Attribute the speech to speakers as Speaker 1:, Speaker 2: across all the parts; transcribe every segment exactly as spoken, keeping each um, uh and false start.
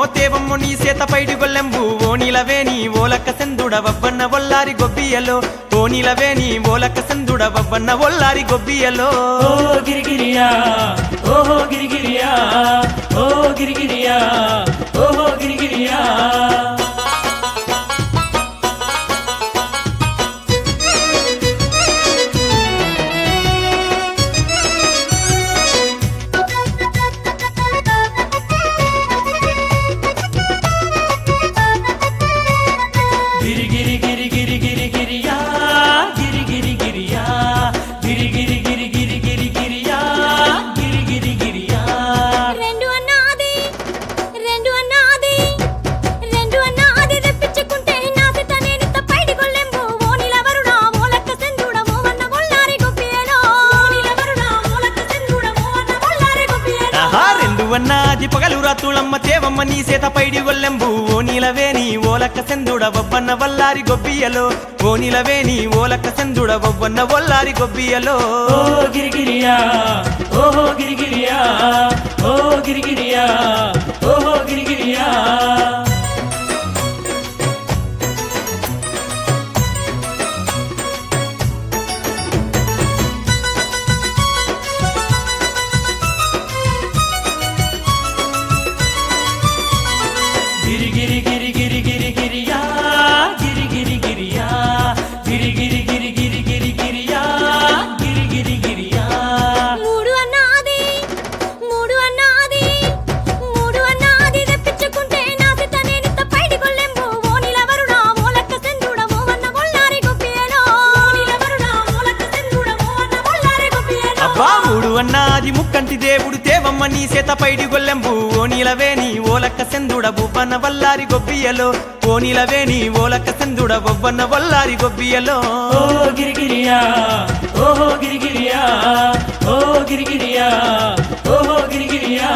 Speaker 1: తేవమ్మో నీ సేత పైడి గొల్లెంబు ఓ నిలవేని ఓలక్క సెందుడ వవ్వన్న ఒల్లారి గొబ్బియలో ఓ నిలవేని ఓలక్క సెందుడ వవ్వన్న ఒల్లారి గొబ్బియలో
Speaker 2: ఓ గిరిగిరియా ఓహో గిరిగిరియా ఓ గిరిగిరియా ఓహో గిరిగిరియా
Speaker 1: వన్నాది పగలు రాతులమ్మ తేవమ్మ నీ సేత పైడి గొల్లెంబు ఓ నిలవేని ఓలక్క సెందుడ వవ్వన్న వల్లారి గొబ్బియలో ఓ నిలవేని ఓలక్క సెందుడ వవ్వన్న వల్లారి గొబ్బియలో
Speaker 2: ఓ గిరిగిరియా ఓహో గిరిగిరియా ఓ గిరిగిరియా ఓహో గిరిగిరియా
Speaker 1: అన్నాది ముక్కంటి దేవుడు తేవమ్మ నీ సేత పైడి గొల్లెంబు ఓ నిలవేని ఓలక్క సెందుడ బువ్వన్న వల్లారి గొబ్బియలో ఓ నిలవేని ఓలక్క సెందుడ బొవ్వన్న వల్లారి గొబ్బియలో
Speaker 2: ఓ గిరిగిరియా ఓహో గిరిగిరియా ఓ గిరిగిరియా ఓహో గిరిగిరియా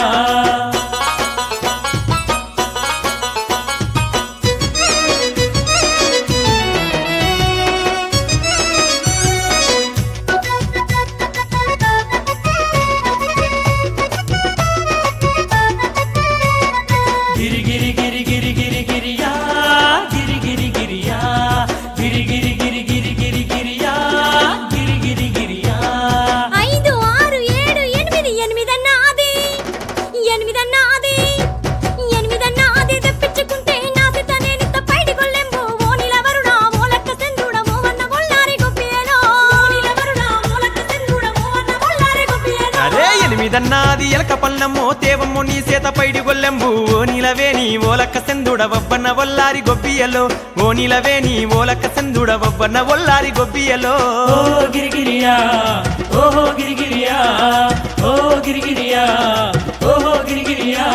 Speaker 1: ఎనిమిదన్నాది ఎలక పల్లమ్మో తేవమ్మో నీ సేత పైడి గొల్లెంబు ఓ నిలవేని ఓలక్క సెందుడ వవ్వన్న వల్లారి గొబ్బియలో ఓ నిలవేని ఓలక్క సెందుడ వవ్వన్న వల్లారి గొబ్బియలో
Speaker 2: ఓ గిరిగిరియా ఓహో గిరిగిరియా ఓ గిరిగిరియా ఓహో గిరిగిరియా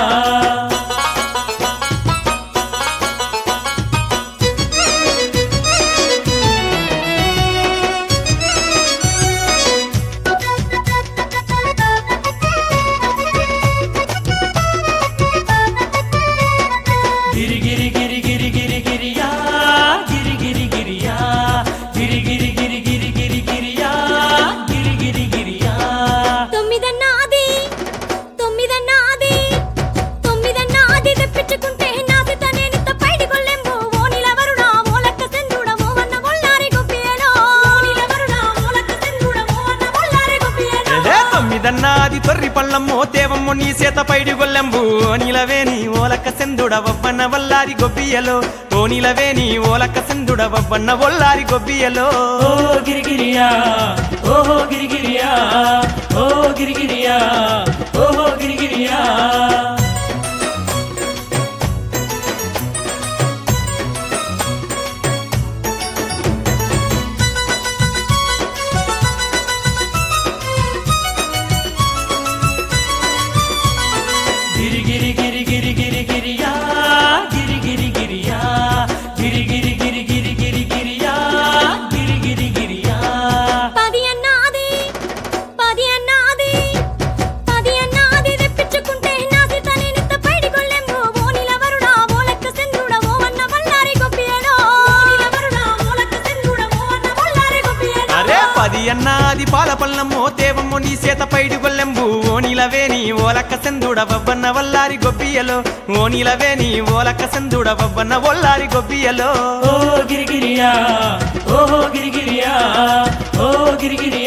Speaker 1: తొమ్మిదన్నాది తొర్రి పల్లమ్మో తేవమ్మో నీ సేత పైడి గొల్లెంబు ఓ నిలవేని ఓలక్క సెందుడ వవ్వన్న వల్లారి గొబ్బియలో ఓ నిలవేని ఓలక్క సెందుడ వవ్వన్న వల్లారి గొబ్బియలో
Speaker 2: ఓ గిరిగిరియా ఓహో గిరిగిరియా ఓ గిరిగిరియా ఓహో గిరిగిరియా
Speaker 3: పది అన్నాది పది అన్నాది తెప్పించుకుంటే నా సిత
Speaker 1: పది అన్న అది పాల పల్లమ్మో తేవమ్మో నీ చేత పైడి గొల్లెంబు ఓనిలవేని ఓలక్క సెందుడ బొబ్బన్న వల్లారి గొబ్బియలో ఓనిలవేని ఓలక్క సెందుడ బొబ్బన్న వల్లారి గొబ్బియలో
Speaker 2: ఓ గిరిగిరియా ఓహో గిరిగిరియా ఓ గిరిగిరియా